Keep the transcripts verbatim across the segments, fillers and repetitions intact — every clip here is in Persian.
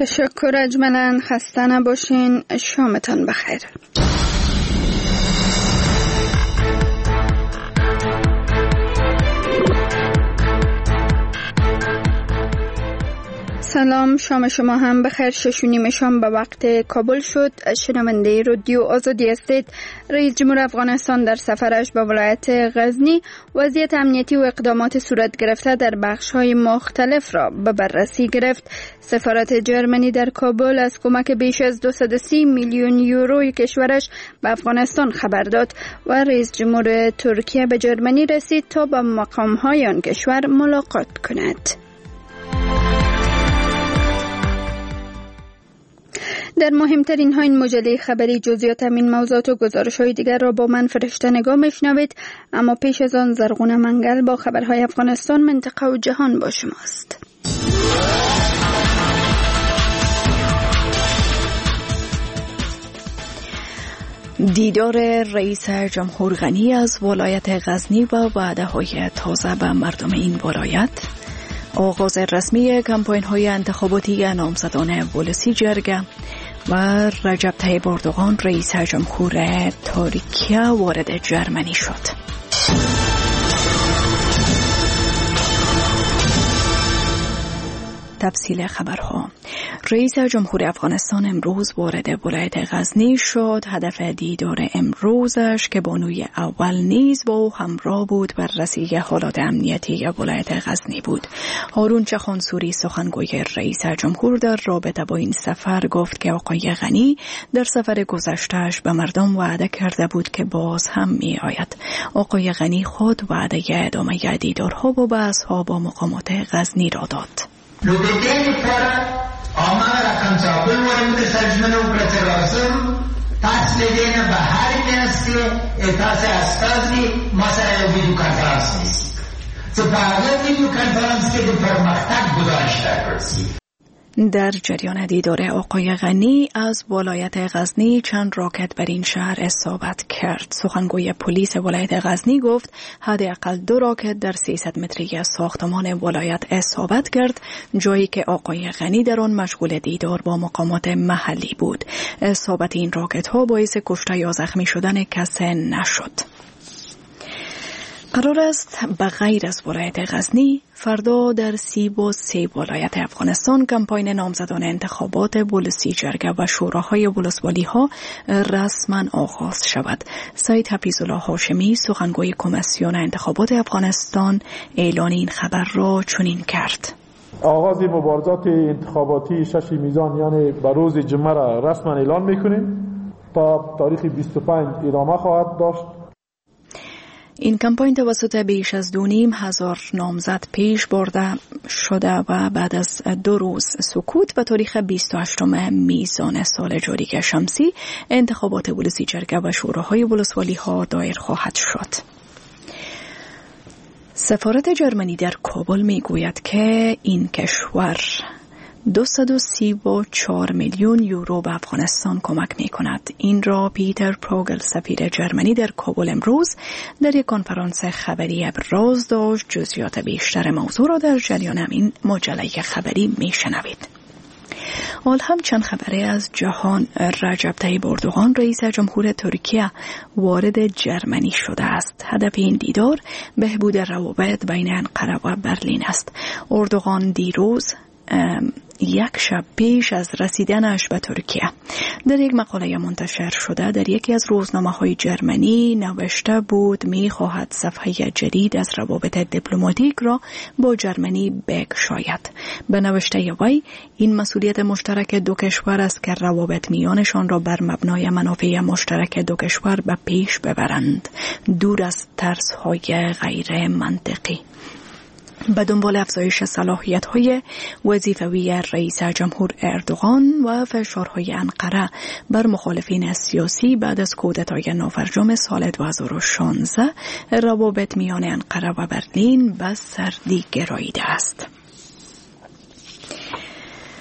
تشکر اجملا، خسته نباشین، شامتان بخیر. سلام، شام شما هم بخیر. شش و نیم شام به وقت کابل شد. شنونده رادیو آزادی هستید. رئیس جمهور افغانستان در سفرش به ولایت غزنی وضعیت امنیتی و اقدامات صورت گرفته در بخش‌های مختلف را به بررسی گرفت. سفارت جرمنی در کابل از کمک بیش از دویست و سی میلیون یوروی کشورش به افغانستان خبر داد و رئیس جمهور ترکیه به جرمنی رسید تا با مقام‌های آن کشور ملاقات کند. در مهمترین ها این مجله خبری جزئیات همین موضوعات و گزارش های دیگر را با من فرشته نگاه میشنوید، اما پیش از آن زرغونه منگل با خبرهای افغانستان، منطقه و جهان با شماست. دیدار رئیس جمهور غنی از ولایت غزنی و وعده های تازه به مردم این ولایت، آغاز رسمی کمپاین های انتخاباتی نامزدان ولسی جرگه و رجب طیب اردوغان رئیس جمهور ترکیه وارد جرمنی شد. تفصیل خبرها. رئیس جمهور افغانستان امروز وارد ولایت غزنی شد. هدف دیدار امروزش که بانوی اول نیز با او همراه بود بررسی حالات امنیتی ولایت غزنی بود. هارون چخانسوری سخنگوی رئیس جمهور در رابطه با این سفر گفت که آقای غنی در سفر گذشتهش به مردم وعده کرده بود که باز هم می آید. آقای غنی خود وعده ادامه دیدارها و بحث‌ها با مقامات غزنی را داد. نو د دې لپاره عامه رقم چاپل ورنه سرجمنه وکړه چې راځم تاسو له دې نه بهر میاست کې تاسو استازي ما سره یو ویډیو کانفرنس نیسي چې په هغه ویډیو کانفرنس کې د پرمختګ گزارش راکړي. در جریان دیدار آقای غنی از ولایت غزنی چند راکت بر این شهر اصابت کرد. سخنگوی پلیس ولایت غزنی گفت حداقل دو راکت در سیصد متری ساختمان ولایت اصابت کرد، جایی که آقای غنی در آن مشغول دیدار با مقامات محلی بود. اصابت این راکت ها باعث کشته یا زخمی شدن کسی نشد. قرار است به غیر از ولایت غزنی فردا در سی و سه ولایت افغانستان کمپاین نامزدان انتخابات ولسی جرگه و شوراهای ولسوالی ها رسما آغاز شود. سید حفیظالله هاشمی سخنگوی کمیسیون انتخابات افغانستان اعلان این خبر را چنین کرد: آغاز مبارزات انتخاباتی شش میزان یعنی به روز جمعه را رسما اعلان میکنیم. تا تاریخ بیست و پنج ادامه خواهد داشت. این کمپاین توسط بیش از دو نیم هزار نامزد پیش برده شده و بعد از دو روز سکوت به تاریخ بیست و هشتم میزان سال جاری شمسی انتخابات ولسی جرگه و شوراهای ولسوالی ها دایر خواهد شد. سفارت جرمنی در کابل می گوید که این کشور دویست و سی و چهار میلیون یورو به افغانستان کمک می کند. این را پیتر پروگل سفیر جرمنی در کابل امروز در یک کنفرانس خبری ابراز داشت. جزئیات بیشتر موضوع را در جریان همین مجله خبری می شنوید. حال هم چند خبری از جهان. رجب طیب اردوغان رئیس جمهور ترکیه وارد جرمنی شده است. هدف این دیدار بهبود روابط بین انقره و برلین است. اردوغان دیروز یک شب پیش از رسیدنش به ترکیه در یک مقاله منتشر شده در یکی از روزنامه‌های جرمنی نوشته بود می خواهد صفحه جدید از روابط دیپلماتیک را با جرمنی بگشاید. به نوشته وی این مسئولیت مشترک دو کشور است که روابط میانشان را بر مبنای منافع مشترک دو کشور به پیش ببرند، دور از ترس‌های غیر منطقی. به دنبال افزایش صلاحیت‌های وظیفوی رئیس جمهور اردوغان و فشارهای انقره بر مخالفین سیاسی بعد از کودتای نافرجام سال دو هزار و شانزده، روابط میان انقره و برلین به سردی گراییده است.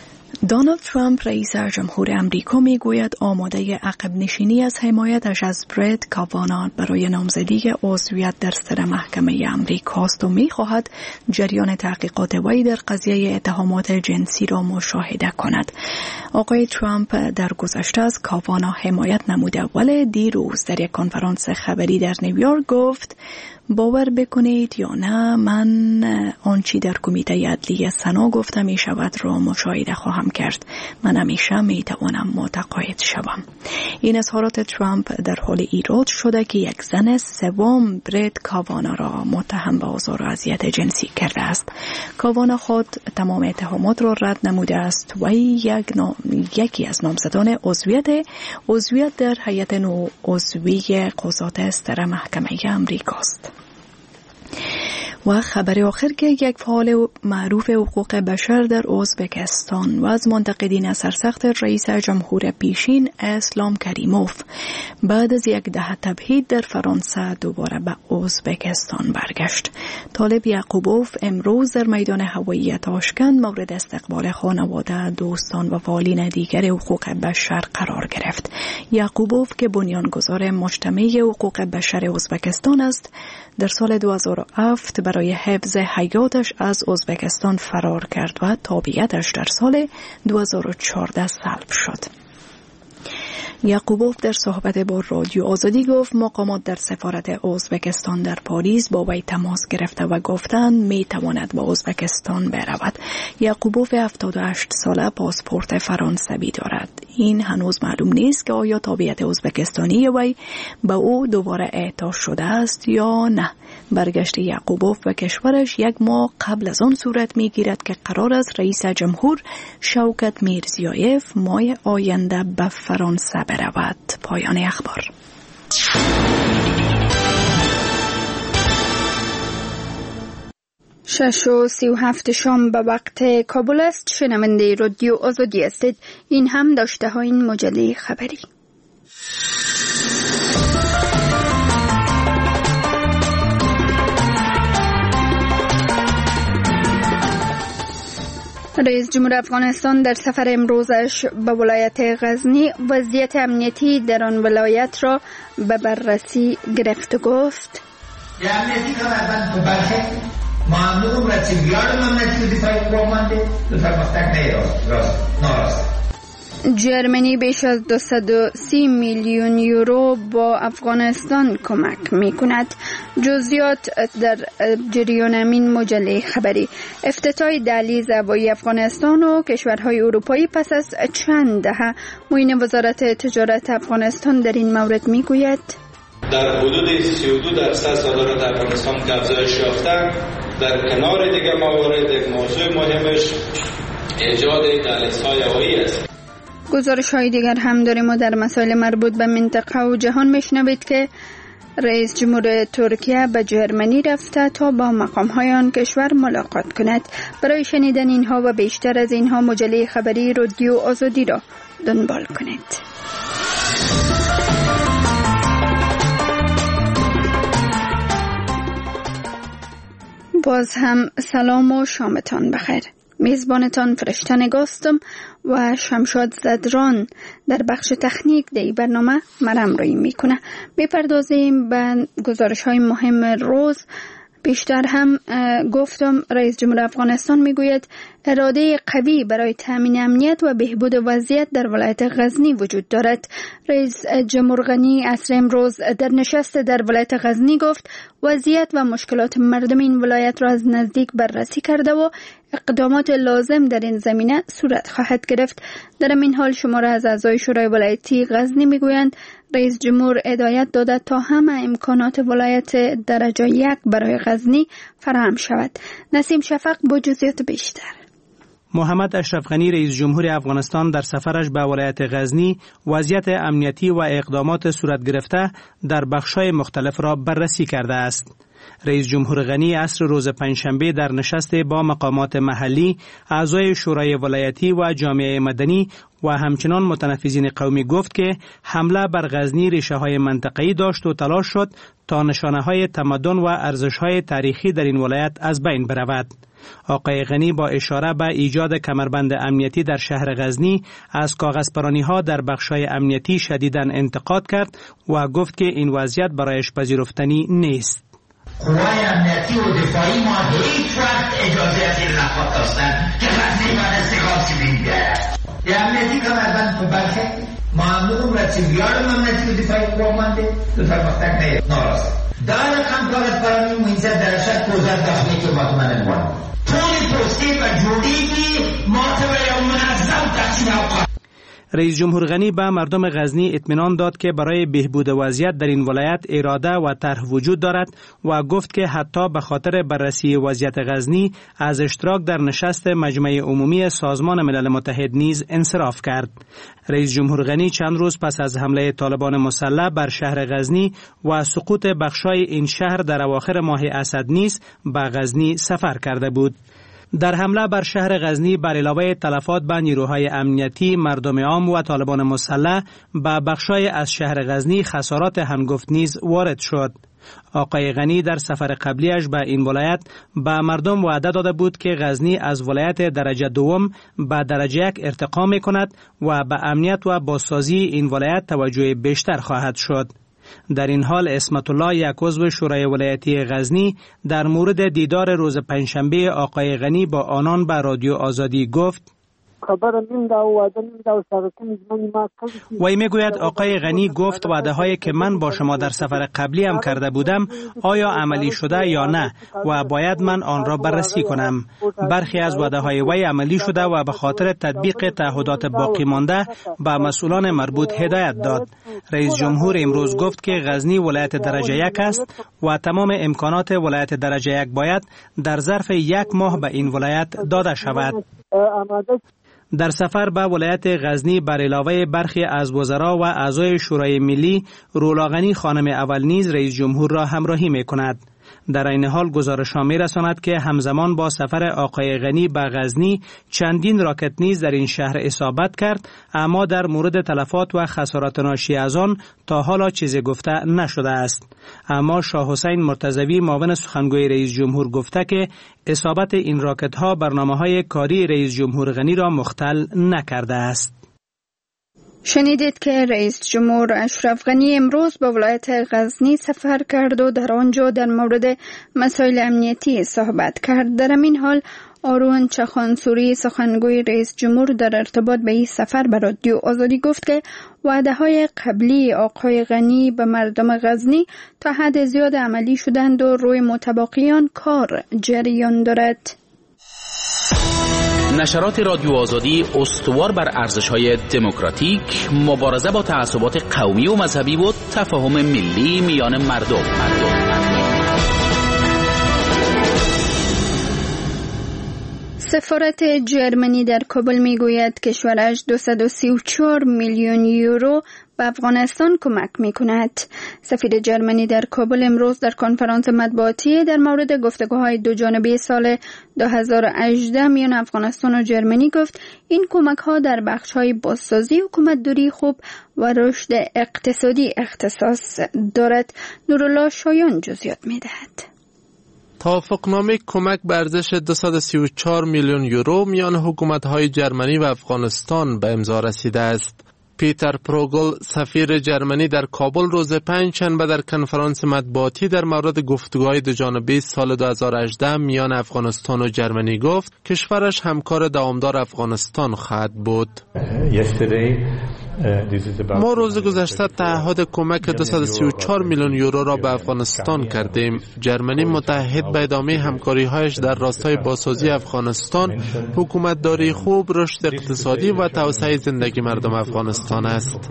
دونالد ترامپ رئیس جمهور امریکا میگوید آماده عقب نشینی از حمایتش از برت کاوانا برای نامزدی عضویت در سر محکمه امریکاست و میخواهد جریان تحقیقات وی در قضیه اتهامات جنسی را مشاهده کند. آقای ترامپ در گذشته از کاوانا حمایت نموده، ولی دیروز در یک کنفرانس خبری در نیویورک گفت باور بکنید یا نه، من آنچه در کمیته عدلی سنا گفته می شود را مشاهده خواهم کرد. من همیشه می توانم متقاعد شوم. این اظهارات ترامپ در حال ایراد شده که یک زن سوم برت کاوانا را متهم به آزار و اذیت جنسی کرده است. کاوانا خود تمام اتهامات را رد نموده است و یک نام... یکی از نامزدان عضویت عضویت در هیئت نو عضوی قضات سر محکمه امریکاست. و خبر آخر که یک فعال معروف حقوق بشر در ازبکستان و از منتقدین سرسخت رئیس جمهور پیشین اسلام کریموف بعد از یک دهه تبعید در فرانسه دوباره به ازبکستان برگشت. طالب یعقوبوف امروز در میدان هوایی تاشکند مورد استقبال خانواده، دوستان و فعالین دیگر حقوق بشر قرار گرفت. یعقوبوف که بنیانگذار مجتمع حقوق بشر ازبکستان است، در سال دو هزار و هفت برای حفظ حیاتش از ازبکستان فرار کرد و تابعیتش در سال دو هزار و چهارده سلب شد. یعقوبوف در صحبت با رادیو آزادی گفت مقامات در سفارت ازبکستان در پاریس با وی تماس گرفته و گفتند می تواند به ازبکستان برود. یعقوبوف هفتاد و هشت ساله پاسپورت فرانسوی دارد. این هنوز معلوم نیست که آیا تابعیت ازبکستانی وی به او دوباره اعطا شده است یا نه. برگشت یعقوبوف به کشورش یک ماه قبل از آن صورت می گیرد که قرار است رئیس جمهور شوکت میرزیایف ماه آینده به فرانسه برود. پایان اخبار. شش و سی و هفت شام به وقت کابل است. شنونده رادیو آزادی هستید. این هم داشته های این مجله خبری. رئیس جمهور افغانستان در سفر امروزش به ولایت غزنی وضعیت امنیتی در آن ولایت را به بررسی گرفت و گفت امنیتی که من تو برخه معمول را چه بیارم امنیتی دفاعی قومانده دفاع مفتک نیراست راست ناراست. جرمنی بیش از دویست و سی میلیون یورو با افغانستان کمک می کند. جزئیات در جریان امین مجله خبری. افتتاح دهلیز هوایی افغانستان و کشورهای اروپایی پس از چند دهه. معین وزارت تجارت افغانستان در این مورد می گوید در حدود سی و دو درصد صادرات افغانستان افزایش یافته. در کنار دیگر موارد یک موضوع مهمش ایجاد دهلیزهای هوایی است. گزارش های دیگر هم داریم و در مسائل مربوط به منطقه و جهان میشنوید که رئیس جمهور ترکیه به جرمنی رفته تا با مقام های آن کشور ملاقات کند. برای شنیدن اینها و بیشتر از اینها مجله خبری رادیو آزادی را دنبال کنید. باز هم سلام و شامتان بخیر. میزبانتان فرشته نگاستم و شمشاد زدران در بخش تکنیک دی برنامه مرم روی میکنه. میپردازیم به گزارش های مهم روز. بیشتر هم گفتم رئیس جمهور افغانستان میگوید اراده قوی برای تامین امنیت و بهبود وضعیت در ولایت غزنی وجود دارد. رئیس جمهور غنی عصر امروز در نشست در ولایت غزنی گفت وضعیت و مشکلات مردم این ولایت را از نزدیک بررسی کرده و اقدامات لازم در این زمینه صورت خواهد گرفت. در این حال شماره از اعضای شورای ولایتی غزنی میگویند رئیس جمهور هدایت داده تا همه امکانات ولایت درجه یک برای غزنی فراهم شود. نسیم شفق با جزئیات بیشتر. محمد اشرف غنی رئیس جمهور افغانستان در سفرش به ولایت غزنی وضعیت امنیتی و اقدامات صورت گرفته در بخش‌های مختلف را بررسی کرده است. رئیس جمهور غنی عصر روز پنجشنبه در نشست با مقامات محلی، اعضای شورای ولایتی و جامعه مدنی و همچنان متنفذین قومی گفت که حمله بر غزنی ریشه‌های منطقه‌ای داشت و تلاش شد تا نشانه‌های تمدن و ارزش‌های تاریخی در این ولایت از بین برود. آقای غنی با اشاره به ایجاد کمربند امنیتی در شهر غزنی از کاغذپرانی‌ها در بخش‌های امنیتی شدیداً انتقاد کرد و گفت که این وضعیت برایش پذیرفتنی نیست. قوای امنیتی و دفاعی ما هیچ وقت اجازه از این نخواهد داشتن که غزنی من استقلال سیبیل بیاید. یه امنیتی کمربند تو برخه معمول و سیبیال امنیتی و دفاعی قوامنده دو فرمختک نید ناراسته. دار کم کاغذپرانی مهمزد درشت کوزد داخلی که با تو من اموان طول پستی و جوریگی ماتبه یا منظم تقسیم اوقات. رئیس جمهور غنی به مردم غزنی اطمینان داد که برای بهبود وضعیت در این ولایت اراده و طرح وجود دارد و گفت که حتی به خاطر بررسی وضعیت غزنی از اشتراک در نشست مجمع عمومی سازمان ملل متحد نیز انصراف کرد. رئیس جمهور غنی چند روز پس از حمله طالبان مسلح بر شهر غزنی و سقوط بخشای این شهر در اواخر ماه اسد نیز به غزنی سفر کرده بود. در حمله بر شهر غزنی بر علاوه تلفات به نیروهای امنیتی، مردم عام و طالبان مسلح به بخشای از شهر غزنی خسارات هنگفت نیز وارد شد. آقای غنی در سفر قبلیش به این ولایت به مردم وعده داده بود که غزنی از ولایت درجه دوم به درجه یک ارتقا می کند و به امنیت و بازسازی این ولایت توجه بیشتر خواهد شد. در این حال عصمت الله یک عضو شورای ولایتی غزنی در مورد دیدار روز پنجشنبه آقای غنی با آنان به رادیو آزادی گفت وی میگوید آقای غنی گفت وعده هایی که من با شما در سفر قبلی هم کرده بودم آیا عملی شده یا نه و باید من آن را بررسی کنم. برخی از وعده های وی عملی شده و به خاطر تطبیق تعهدات باقی مانده به مسئولان مربوط هدایت داد. رئیس جمهور امروز گفت که غزنی ولایت درجه یک است و تمام امکانات ولایت درجه یک باید در ظرف یک ماه به این ولایت داده شود. در سفر به ولایت غزنی بر علاوه برخی از وزرا و اعضای شورای ملی، رولا غنی خانم اول نیز رئیس جمهور را همراهی می کند. در این حال گزارش‌ها می‌رساند که همزمان با سفر آقای غنی به غزنی چندین راکت نیز در این شهر اصابت کرد، اما در مورد تلفات و خسارات ناشی از آن تا حالا چیزی گفته نشده است. اما شاه حسین مرتضوی معاون سخنگوی رئیس جمهور گفته که اصابت این راکت‌ها برنامه‌های کاری رئیس جمهور غنی را مختل نکرده است. شنیدید که رئیس جمهور اشرف غنی امروز به ولایت غزنی سفر کرد و در آنجا در مورد مسائل امنیتی صحبت کرد. در این حال آروان چخانسوری سخنگوی رئیس جمهور در ارتباط به این سفر به رادیو آزادی گفت که وعده های قبلی آقای غنی به مردم غزنی تا حد زیاد عملی شدند و روی متباقیان کار جریان دارد. نشرات رادیو آزادی استوار بر ارزش‌های دموکراتیک، مبارزه با تعصبات قومی و مذهبی و تفاهم ملی میان مردم. مردم. سفارت جرمنی در کابل میگوید کشورش دویست و سی و چهار میلیون یورو به افغانستان کمک میکند. سفیر جرمنی در کابل امروز در کنفرانس مطبوعاتی در مورد گفتگوهای دو جانبه سال دو هزار و هجده میان افغانستان و جرمنی گفت این کمک ها در بخش های بازسازی، حکومتداری خوب و رشد اقتصادی اختصاص دارد. نورالله شایان جزئیات میدهد. توافقنامه کمک به ارزش دویست و سی و چهار میلیون یورو میان حکومت‌های جرمنی و افغانستان به امضا رسیده است. پیتر پروگل سفیر جرمنی در کابل روز پنجشنبه در کنفرانس مطبوعاتی در مورد گفتگوهای دوجانبه سال دو هزار و هجده میان افغانستان و جرمنی گفت کشورش همکار دوامدار افغانستان خواهد بود. ما روز گذشته تعهد کمک دویست و سی و چهار میلیون یورو را به افغانستان کردیم. جرمنی متعهد به ادامه همکاری‌هایش در راستای بازسازی افغانستان، حکومتداری خوب، رشد اقتصادی و توسعه زندگی مردم افغانستان است.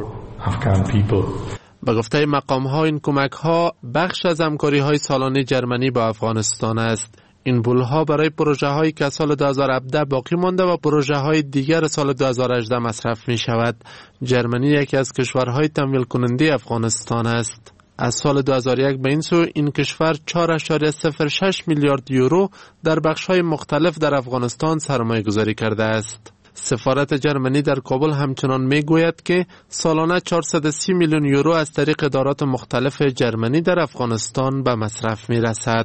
به گفته مقام‌ها این کمک‌ها بخش از همکاری‌های سالانه جرمنی با افغانستان است. این پول‌ها برای پروژه‌هایی که سال دو هزار و هفده باقی مانده و پروژه‌های دیگر سال دو هزار و هجده مصرف می‌شود. جرمنی یکی از کشورهای تمویل کننده افغانستان است. از سال دو هزار و یک به این سو این کشور چهار ممیز صفر شش میلیارد یورو در بخش‌های مختلف در افغانستان سرمایه‌گذاری کرده است. سفارت جرمنی در کابل همچنان میگوید که سالانه چهارصد و سی میلیون یورو از طریق ادارات مختلف جرمنی در افغانستان به مصرف می‌رسد.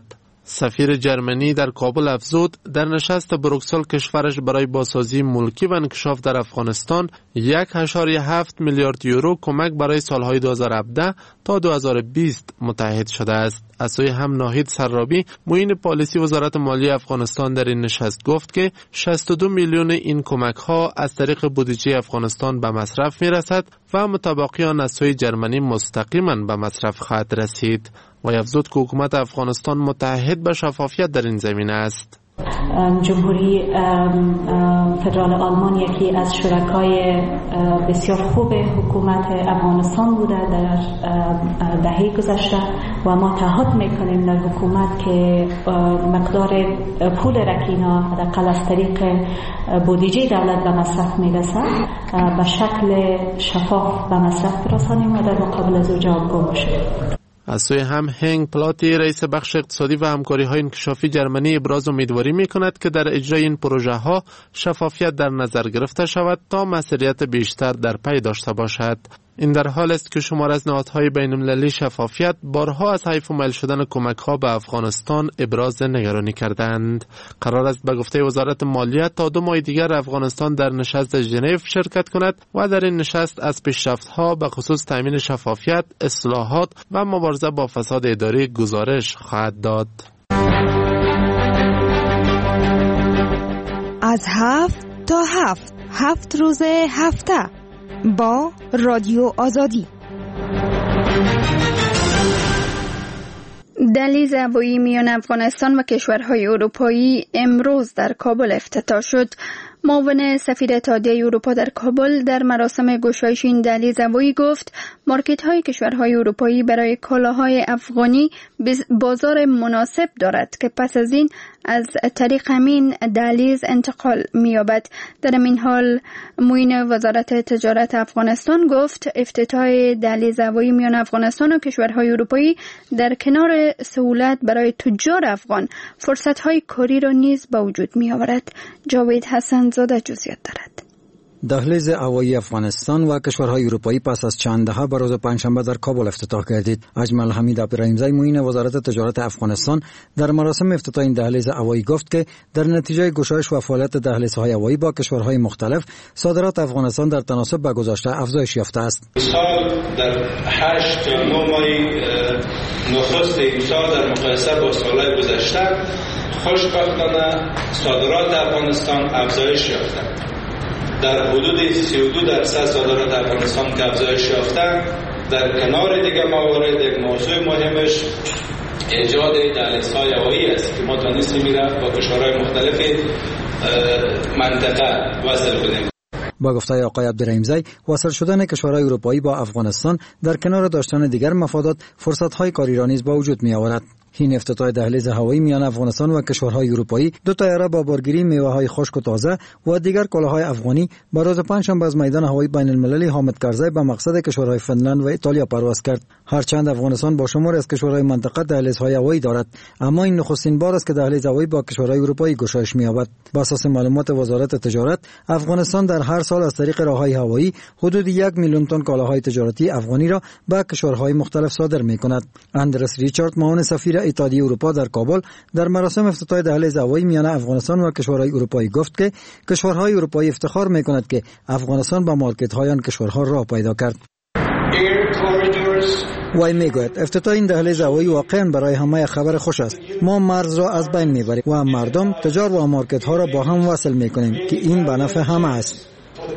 سفیر جرمنی در کابل افزود در نشست بروکسل کشورش برای بازسازی ملکی و انکشاف در افغانستان یک و هفت میلیارد یورو کمک برای سالهای دو هزار و هفده تا دو هزار و بیست متحد شده است. از سوی هم ناهید سرابی معین پالیسی وزارت مالی افغانستان در این نشست گفت که شصت و دو میلیون این کمک ها از طریق بودجه افغانستان به مصرف می رسد و متبقی آن از سوی جرمنی مستقیما به مصرف خواهد رسید. و افزود که حکومت افغانستان متحد به شفافیت در این زمینه است. جمهوری فدرال آلمان یکی از شرکای بسیار خوب حکومت افغانستان بوده در دهه گذشته و ما تعهد میکنیم در حکومت که مقدار پول رکینا حداقل از طریق بودجه دولت به مصرف میرسه به شکل شفاف به مصرف برسانیم و در مقابل از او جوابگو باشیم. از سوی هم هنگ پلاتی رئیس بخش اقتصادی و همکاری های انکشافی جرمنی ابراز امیدواری می کند که در اجرای این پروژه ها شفافیت در نظر گرفته شود تا مسئولیت بیشتر در پی داشته باشد. این در حال است که شمار از نهادهای بین المللی شفافیت بارها از حیف و میل شدن کمک ها به افغانستان ابراز نگرانی کردند. قرار است به گفته وزارت مالیه تا دو ماه دیگر افغانستان در نشست ژنو شرکت کند و در این نشست از پیشرفت ها به خصوص تامین شفافیت، اصلاحات و مبارزه با فساد اداری گزارش خواهد داد. از هفت تا هفت هفت روز هفته با رادیو آزادی. دهلیز هوایی میان افغانستان و کشورهای اروپایی امروز در کابل افتتاح شد. معاون سفیر اتحادیه اروپا در کابل در مراسم گشایش این دهلیز هوایی گفت مارکت‌های کشورهای اروپایی برای کالاهای افغانی بازار مناسب دارد که پس از این از طریق همین دهلیز انتقال می‌یابد. در این حال معین وزارت تجارت افغانستان گفت افتتاح دهلیز هوایی میان افغانستان و کشورهای اروپایی در کنار سهولت برای تجار افغان فرصت‌های کاری را نیز به وجود می‌آورد. جاوید حسن زاده جزئیات دارد. دهلیز هوایی افغانستان و کشورهای اروپایی پس از چند دهه به روز پنجشنبه در کابل افتتاح گردید. اجمل حمید عبدالرحیمزی معین وزارت تجارت افغانستان در مراسم افتتاح این دهلیز هوایی گفت که در نتیجه گشایش و فعالیت دهلیزهای هوایی با کشورهای مختلف صادرات افغانستان در تناسب با گذشته افزایش یافته است. سال در هشت تا نه ماه نخست این سال در مقایسه با سالهای گذشته خوشبختانه صادرات افغانستان افزایش یافته. در حدود سی و دو درصد صادرات افغانستان که افزایش یافته. در کنار دیگه موارد یک موضوع مهمش ایجاد دهلیزهای هوایی است که ما تونستیم میره با کشورهای مختلف منطقه وصل کنیم. با گفته آقای عبدالرحیمزی وصل شدن کشورهای اروپایی با افغانستان در کنار داشتن دیگر مفادات فرصت‌های کاری را نیز با وجود می‌آورد. این افتتاح دهلیز هوایی میان افغانستان و کشورهای اروپایی دو طیاره با بارگیری میوه‌های خشک و تازه و دیگر کالاهای افغانی به روز پنجشنبه از میدان هوایی بین المللی حامد کرزی به مقصد کشورهای فنلند و ایتالیا پرواز کرد. هرچند افغانستان با شماری از کشورهای منطقه دهلیزهای هوایی دارد، اما این نخستین بار است که دهلیز هوایی با کشورهای اروپایی گشایش می‌یابد. بر اساس معلومات وزارت تجارت، افغانستان در هر سال از طریق راههای هوایی حدود یک میلیون تن کالاهای تجارتی افغانی را به کشورهای مختلف صادر می‌کند. اندرس ریچارد معاون سفیر اتحادیه اروپا در کابل در مراسم افتتاح دهلیز هوایی میان افغانستان و کشورهای اروپایی گفت که کشورهای اروپایی افتخار می‌کند که افغانستان با مارکت‌های آن کشورها راه پیدا کرد. وای میگوید افتتاح این دهلیز هوایی واقعا برای همه خبر خوش است. ما مرز را از بین میبریم و مردم، تجار و مارکت‌ها را با هم وصل میکنیم که این به نفع همه است.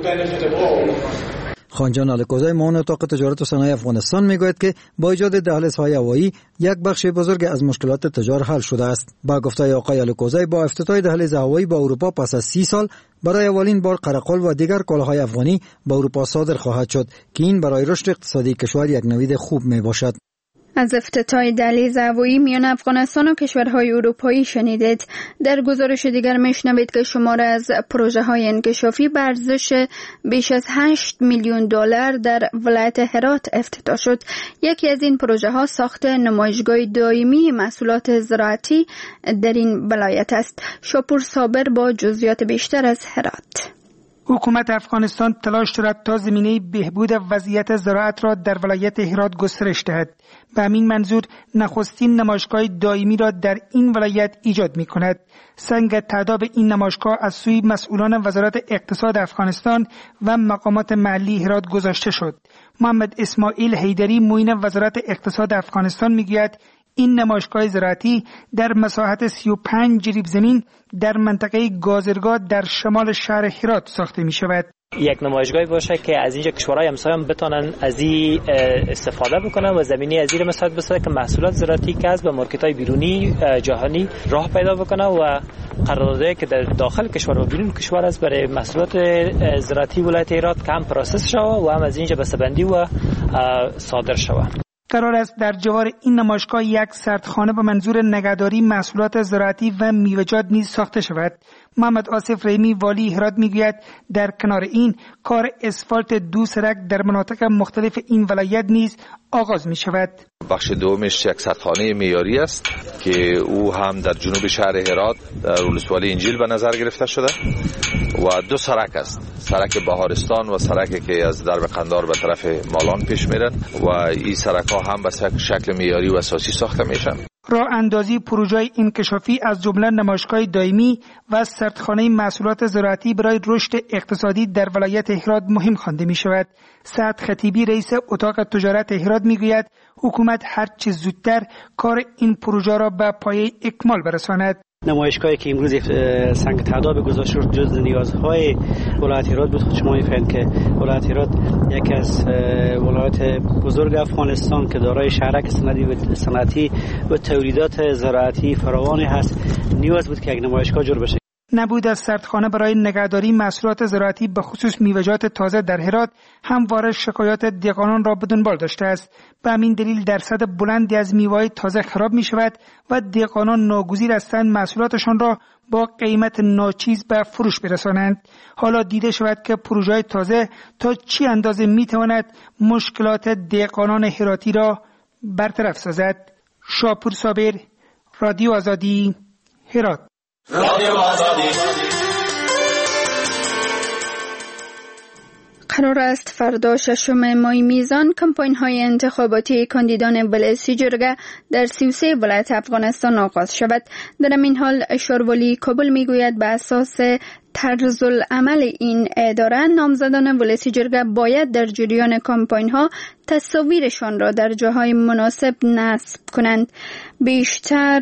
خانجان الکوزی معاون اتاق تجارت و صنایع افغانستان میگوید که با ایجاد دهلیزهای هوایی یک بخش بزرگ از مشکلات تجار حل شده است. با گفته آقای الکوزی با افتتاح دهلیز هوایی با اروپا پس از سی سال برای اولین بار قرقل و دیگر کالاهای افغانی به اروپا صادر خواهد شد که این برای رشد اقتصادی کشور یک نوید خوب می باشد. از افتتاح دهلیز هوایی میان افغانستان و کشورهای اروپایی شنیدید. در گزارش دیگر میشنوید که شمار از پروژه های انکشافی به ارزش بیش از هشت میلیون دلار در ولایت هرات افتتاح شد. یکی از این پروژه ها ساخت نمایشگاه دائمی محصولات زراعتی در این ولایت است. شاپور صابر با جزئیات بیشتر از هرات. حکومت افغانستان تلاش دارد تا زمینه بهبود وضعیت زراعت را در ولایت هرات گسترش دهد. به همین منظور نخستین نمایشگاه دائمی را در این ولایت ایجاد می کند. سنگ تعداد این نمایشگاه از سوی مسئولان وزارت اقتصاد افغانستان و مقامات محلی هرات گذاشته شد. محمد اسماعیل حیدری معین وزارت اقتصاد افغانستان میگوید این نمایشگاه زراعتی در مساحت سی و پنج جریب زمین در منطقه گازرگاه در شمال شهر هرات ساخته می شود. یک نمایشگاهی باشه که از اینجا کشورهای همسایه هم بتونن از این استفاده بکنن و زمینی از این مساحت بسازه که محصولات زراعتی کسب به مارکت‌های بیرونی جهانی راه پیدا بکنه و قراردادی که در داخل کشور و بیرون کشور است برای محصولات زراعتی ولایت هرات کم پروسس شود و هم از اینجا بسته‌بندی و صادر شود. قرار است در جوار این نمایشگاه یک سردخانه به منظور نگهداری محصولات زراعتی و میوه‌جات نیز ساخته شود. محمد آصف رحیمی والی هرات میگوید در کنار این کار اسفالت دو سرک در مناطق مختلف این ولایت نیز آغاز می شود. بخش دومش یک سردخانه معیاری است که او هم در جنوب شهر هرات در ولسوالی انجیل به نظر گرفته شده و دو سرک است، سرک بهارستان و سرکی که از درب قندار به طرف مالان پیش میرن و این سرک ها هم به شکل معیاری و اساسی ساخته میشن. راه اندازی پروژه انکشافی از جمله نمایشگاه دائمی و سردخانه محصولات زراعتی برای رشد اقتصادی در ولایت هرات مهم خوانده می شود. سعد خطیبی رئیس اتاق تجارت هرات می گوید حکومت هر چه زودتر کار این پروژه را به پایه اکمال برساند. نمایشگاهی که امروز سنگ تعداد گذاشت شد جز نیازهای ولایت هرات بود. خود شما می‌فهمید که ولایت هرات یکی از ولایات بزرگ افغانستان که دارای شهرک صنعتی و صنعتی و تولیدات زراعتی فراوانی هست، نیاز بود که یک نمایشگاه جور بشه. نبود از سردخانه برای نگهداری محصولات زراعتی به خصوص میوه‌جات تازه در هرات همواره شکایات دهقانان را به دنبال داشته است. به همین دلیل درصد بلندی از میوه‌های تازه خراب می شود و دهقانان ناگزیر هستند محصولاتشان را با قیمت ناچیز به فروش برسانند. حالا دیده شود که پروژه‌های تازه تا چی اندازه می تواند مشکلات دهقانان هراتی را برطرف سازد. شاپور صابر، رادیو آزادی، هرات. رادیو آزادی. قرار است فردا ششم ماه میزان کمپاین های انتخاباتی کاندیدان ولایت جرگه در سی و سه ولایت افغانستان آغاز شود. در این حال شاروالی کابل میگوید به اساس طرز العمل این اداره نامزدان ولایت جرگه باید در جریان کمپاین ها تصاویرشان را در جاهای مناسب نصب کنند. بیشتر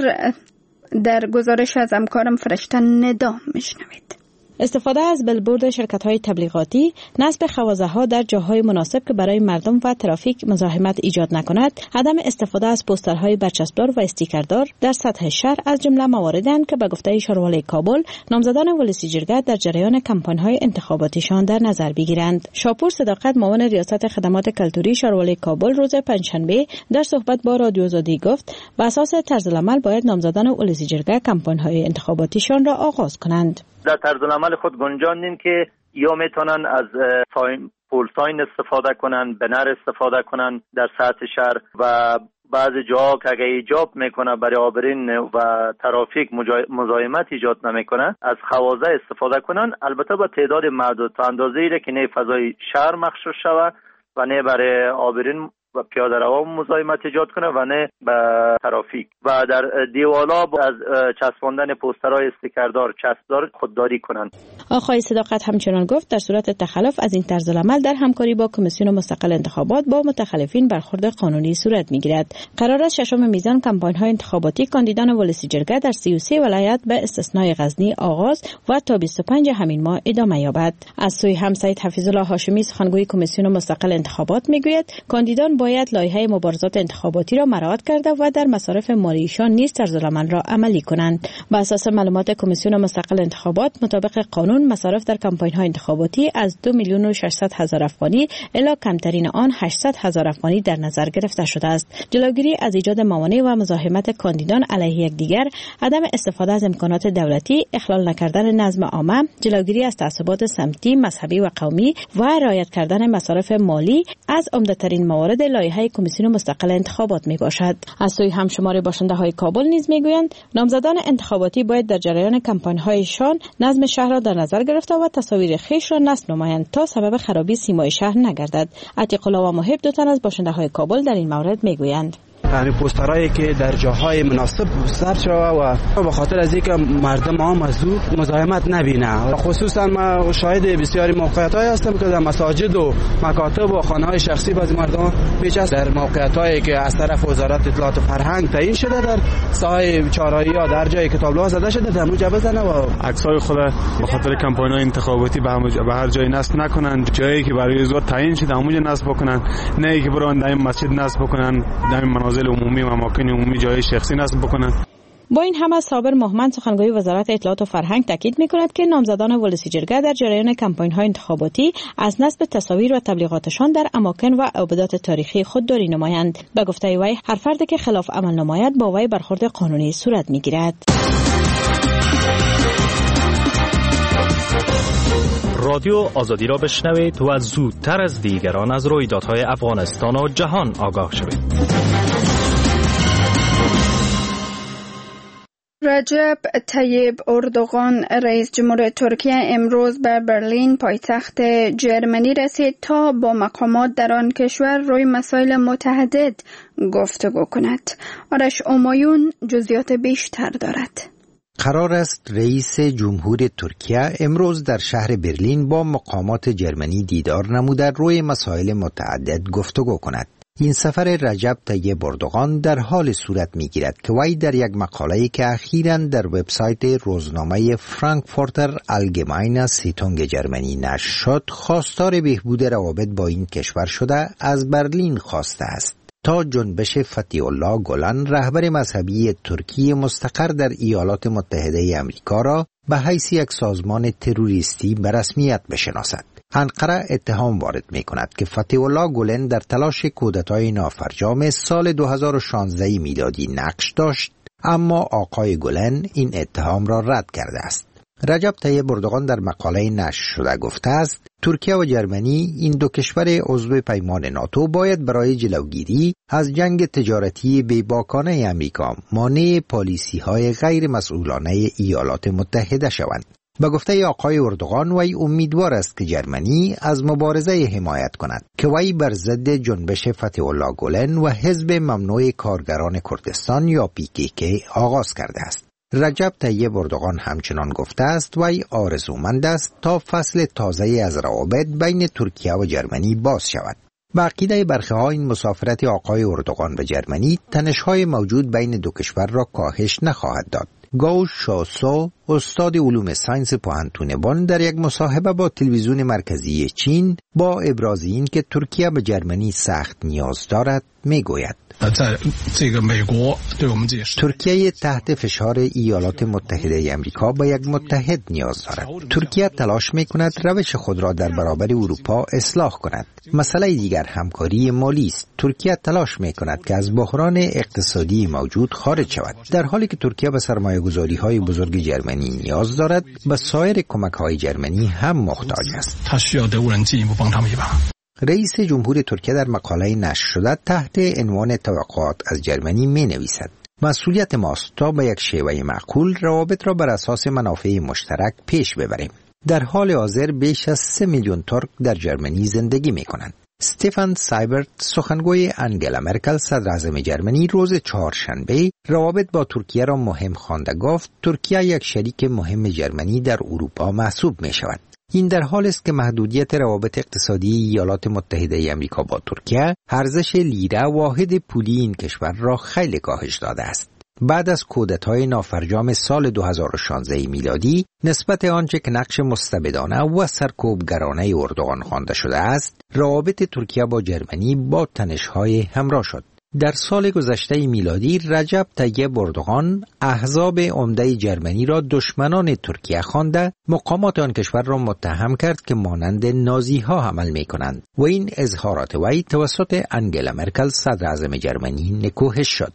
در گزارش از همکارم فرشته ندا میشنوید. استفاده از بلبورد شرکت‌های تبلیغاتی، نصب خوازه‌ها در جاهای مناسب که برای مردم و ترافیک مزاحمت ایجاد نکند، عدم استفاده از پوسترهای برچسبدار و استیکردار در سطح شهر از جمله مواردند که به گفته شاروالی کابل نامزدان ولایت جرگه در جریان کمپاین‌های انتخاباتیشان در نظر بگیرند. شاپور صداقت معاون ریاست خدمات کلتوری شاروالی کابل روز پنجشنبه در صحبت با رادیو آزادی گفت به اساس طرز العمل باید نامزدان ولایت جرگه کمپاین‌های انتخاباتیشان را آغاز کنند. در طرز العمل خود گنجاندیم که یا میتونن از ساین پول ساین استفاده کنن، بنر استفاده کنن در سطح شهر و بعضی جاها که اگه ایجاب میکنه برای عابرین و ترافیک مزاحمت ایجاد نمیکنه از خوازه استفاده کنن، البته با تعداد محدود تا اندازه‌ای که نه فضای شهر مخصوص شود و نه برای عابرین و پیاده رو مزاحمت ایجاد کنه و نه به ترافیک و در دیوالا از چسباندن پوسترهای استیکردار چسبدار خودداری کنند. آقای صداقت همچنان گفت در صورت تخلف از این طرز العمل در همکاری با کمیسیون مستقل انتخابات با متخلفین برخورد قانونی صورت میگیرد. قرار است ششم میزان کمپاین‌های انتخاباتی کاندیدان ولایت جرگه در سی و سه ولایت به استثنای غزنی آغاز و تا بیست و پنج همین ماه ادامه یابد. از سوی هم سید حفیظالله هاشمی سخنگوی کمیسیون مستقل انتخابات میگوید کاندیدان باید لایحه مبارزات انتخاباتی را مراعات کرده و در مصارف مالیشان نیز طرز العمل را عملی کنند. بر اساس معلومات کمیسیون مستقل انتخابات مطابق قانون مصارف در کمپاین‌های انتخاباتی از دو میلیون و ششصد هزار افغانی الی کمترین آن هشتصد هزار افغانی در نظر گرفته شده است. جلوگیری از ایجاد موانع و مزاحمت کاندیدان علیه یکدیگر، عدم استفاده از امکانات دولتی، اخلال نکردن نظم عامه، جلوگیری از تعصبات سمتی، مذهبی و قومی و رعایت کردن مصارف مالی از عمده‌ترین موارد لایحه کمیسیون مستقل انتخابات می باشد. از سوی همشمار باشنده های کابل نیز می گویند نامزدان انتخاباتی باید در جریان کمپاین هایشان نظم شهر را در نظر گرفته و تصاویر خویش را نصب نمایند تا سبب خرابی سیمای شهر نگردد. عتیق الله و محب دو تن از باشنده های کابل در این مورد می گویند. یعنی پوسترایی که در جاهای مناسب ثبت شود و به خاطر از اینکه مردم عام از او مزاحمت نبینه. خصوصا ما شاهد بسیاری موقعیت‌های هستم که در مساجد و مکاتب و خانه‌های شخصی بعضی مردم پیش است در موقعیت‌هایی که از طرف وزارت اطلاعات و فرهنگ تعیین شده در ساحه چهارراهی یا در جای کتابلوها زده شده در اونجا بزنه و عکسای خود به خاطر کمپاین‌های انتخاباتی به هر جای نصب نکنند. جایی که برای زور تعیین شده اونجا نصب بکنن، نه اینکه برن در مسجد نصب بکنن، در منازل عمومی و اماکن عمومی جای شخصی نصب بکنن. با این همه صابر مهمند سخنگوی وزارت اطلاعات و فرهنگ تاکید می‌کند که نامزدان ولسی جرگه در جریان کمپاین‌های انتخاباتی از نصب تصاویر و تبلیغاتشان در اماکن و ابدات تاریخی خودداری نمایند. به گفته وی هر فردی که خلاف عمل نماید با وی برخورد قانونی صورت می‌گیرد. رادیو آزادی را بشنوید و زودتر از دیگران از رویدادهای افغانستان و جهان آگاه شوید. رجب طیب اردوغان رئیس جمهور ترکیه امروز به برلین پایتخت جرمنی رسید تا با مقامات در آن کشور روی مسائل متعدد گفتگو کند. آرش اومایون جزئیات بیشتر دارد. قرار است رئیس جمهور ترکیه امروز در شهر برلین با مقامات جرمنی دیدار نموده روی مسائل متعدد گفتگو کند. این سفر رجب طیب اردوغان در حال صورت می‌گیرد که وی در یک مقاله‌ای که اخیراً در وبسایت روزنامه فرانکفورتر آلگماینه سیتونگ جرمنی نشر شد، خواستار بهبود روابط با این کشور شده از برلین خواسته است تا جنبش فتح الله گلن رهبر مذهبی ترکیه مستقر در ایالات متحده آمریکا را به حیث یک سازمان تروریستی به رسمیت بشناسد. انقره اتهام وارد می کند که فتح الله گلن در تلاش کودتای نافرجام سال دو هزار و شانزده میلادی نقش داشت، اما آقای گلن این اتهام را رد کرده است. رجب طیب اردوغان در مقاله نشر شده گفته است ترکیه و جرمنی این دو کشور عضو پیمان ناتو باید برای جلوگیری از جنگ تجارتی بیباکانه امریکا مانع پالیسی‌های غیر مسئولانه ایالات متحده شوند. به گفته آقای اردوغان وی امیدوار است که جرمنی از مبارزه حمایت کند که وی بر ضد جنبش فتح الله گلن و حزب ممنوع کارگران کردستان یا پی کی کی آغاز کرده است. رجب طیب اردوغان همچنان گفته است وی آرزومند است تا فصل تازه از روابط بین ترکیه و جرمنی باز شود. به عقیده برخی‌ها این مسافرت آقای اردوغان به جرمنی تنش‌های موجود بین دو کشور را کاهش نخواهد داد. گاوش شاسو استاد علوم ساینس پوهنتون بن در یک مصاحبه با تلویزیون مرکزی چین با ابراز این که ترکیه به جرمنی سخت نیاز دارد میگوید ترکیه تحت فشار ایالات متحده آمریکا به یک متحد نیاز دارد. ترکیه تلاش میکند روش خود را در برابر اروپا اصلاح کند. مسئله دیگر همکاری مالی است. ترکیه تلاش میکند که از بحران اقتصادی موجود خارج شود. در حالی که ترکیه به سرمایه‌گذاری های بزرگ جرمنی نیاز دارد، به سایر کمک های جرمنی هم محتاج است. رئیس جمهور ترکیه در مقاله نشر شده تحت عنوان توقعات از جرمنی می نویسد مسئولیت ماست تا به یک شیوه معقول روابط را بر اساس منافع مشترک پیش ببریم. در حال حاضر بیش از سه میلیون ترک در جرمنی زندگی می کنند. استفان سایبرت سخنگوی انگلا مرکل صدر اعظم جرمنی روز چهارشنبه روابط با ترکیه را مهم خوانده گفت ترکیه یک شریک مهم جرمنی در اروپا محسوب می شود. این در حالی است که محدودیت روابط اقتصادی ایالات متحده آمریکا با ترکیه ارزش لیره واحد پولی این کشور را خیلی کاهش داده است. بعد از کودتای نافرجام سال دو هزار و شانزده میلادی نسبت آنچه که نقش مستبدانه و سرکوبگرانه اردوغان خوانده شده است، روابط ترکیه با جرمنی با تنش‌های همراه شد. در سال گذشته میلادی رجب طیب اردوغان احزاب عمده جرمنی را دشمنان ترکیه خوانده، مقامات آن کشور را متهم کرد که مانند نازی‌ها عمل می‌کنند و این اظهارات وی توسط انگلا مرکل صدر اعظم جرمنی نکوهش شد.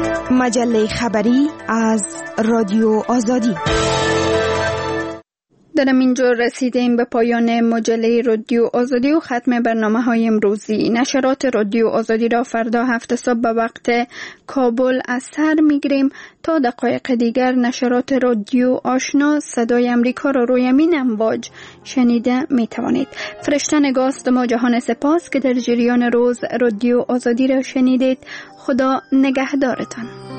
مجله خبری از رادیو آزادی. در اینجا رسیدیم به پایان مجله رادیو آزادی و ختم برنامه های امروزی. نشرات رادیو آزادی را فردا هفت صبح به وقت کابل از سر میگیریم. تا دقایق دیگر نشرات رادیو آشنا صدای امریکا را روی امین امواج شنیده می توانید. فرشته نگاست ما جهان سپاس که در جریان روز رادیو آزادی را شنیدید. خدا نگهدارتان.